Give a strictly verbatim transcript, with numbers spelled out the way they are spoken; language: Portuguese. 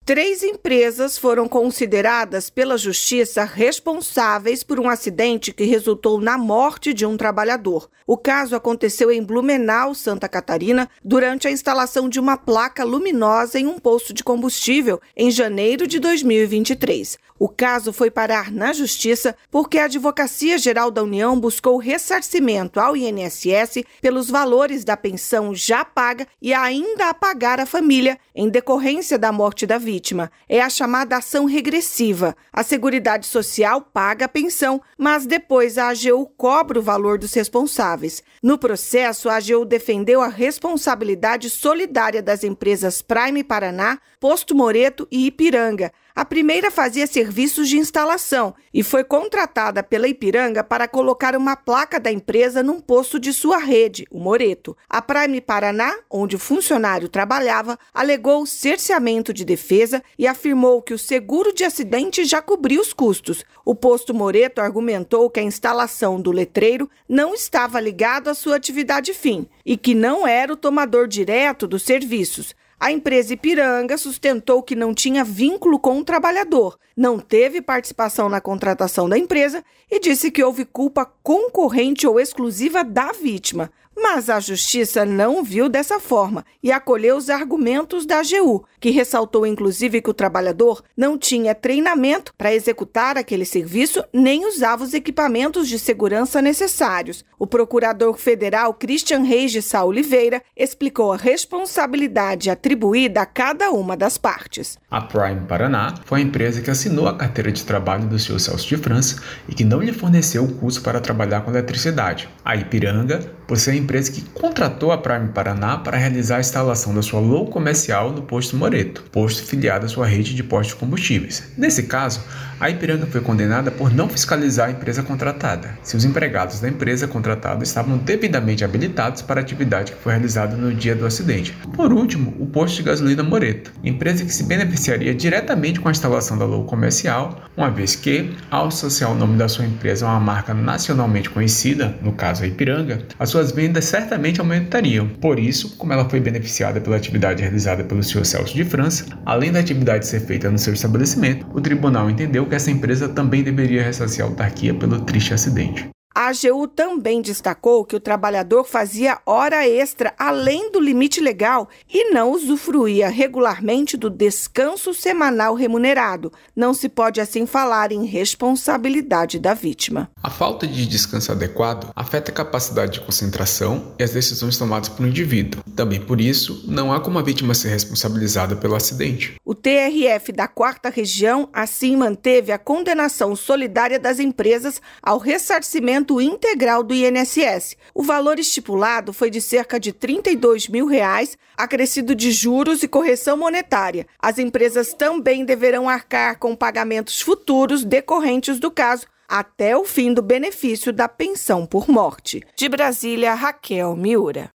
Três empresas foram consideradas pela Justiça responsáveis por um acidente que resultou na morte de um trabalhador. O caso aconteceu em Blumenau, Santa Catarina, durante a instalação de uma placa luminosa em um posto de combustível em janeiro de dois mil e vinte e três. O caso foi parar na Justiça porque a Advocacia Geral da União buscou ressarcimento ao I N S S pelos valores da pensão já paga e ainda a pagar à família em decorrência da morte da vítima. É a chamada ação regressiva. A Seguridade Social paga a pensão, mas depois a AGU cobra o valor dos responsáveis. No processo, a AGU defendeu a responsabilidade solidária das empresas Prime Paraná, Posto Moreto e Ipiranga. A primeira fazia serviços de instalação e foi contratada pela Ipiranga para colocar uma placa da empresa num posto de sua rede, o Moreto. A Prime Paraná, onde o funcionário trabalhava, alegou cerceamento de defesa e afirmou que o seguro de acidente já cobriu os custos. O posto Moreto argumentou que a instalação do letreiro não estava ligado à sua atividade fim e que não era o tomador direto dos serviços. A empresa Ipiranga sustentou que não tinha vínculo com o trabalhador, não teve participação na contratação da empresa e disse que houve culpa concorrente ou exclusiva da vítima. Mas a Justiça não viu dessa forma e acolheu os argumentos da AGU, que ressaltou inclusive que o trabalhador não tinha treinamento para executar aquele serviço nem usava os equipamentos de segurança necessários. O procurador federal Christian Reis de Sá Oliveira explicou a responsabilidade atribuída a cada uma das partes. A Prime Paraná foi a empresa que assinou a carteira de trabalho do senhor Celso de França e que não lhe forneceu o curso para trabalhar com eletricidade. A Ipiranga, por ser a empresa que contratou a Prime Paraná para realizar a instalação da sua logo comercial no posto Moreto, posto filiado à sua rede de postos de combustíveis. Nesse caso, a Ipiranga foi condenada por não fiscalizar a empresa contratada, se os empregados da empresa contratada estavam devidamente habilitados para a atividade que foi realizada no dia do acidente. Por último, o posto de gasolina Moreto, empresa que se beneficiaria diretamente com a instalação da logo comercial, uma vez que, ao associar o nome da sua empresa a uma marca nacionalmente conhecida, no caso a Ipiranga, as suas vendas certamente aumentariam. Por isso, como ela foi beneficiada pela atividade realizada pelo senhor Celso de França, além da atividade ser feita no seu estabelecimento, o tribunal entendeu que essa empresa também deveria ressarcir a autarquia pelo triste acidente. A AGU também destacou que o trabalhador fazia hora extra além do limite legal e não usufruía regularmente do descanso semanal remunerado. Não se pode assim falar em responsabilidade da vítima. A falta de descanso adequado afeta a capacidade de concentração e as decisões tomadas por um indivíduo. Também por isso, não há como a vítima ser responsabilizada pelo acidente. O T R F da quarta Região, assim, manteve a condenação solidária das empresas ao ressarcimento integral do I N S S. O valor estipulado foi de cerca de trinta e dois mil reais, acrescido de juros e correção monetária. As empresas também deverão arcar com pagamentos futuros decorrentes do caso até o fim do benefício da pensão por morte. De Brasília, Raquel Miura.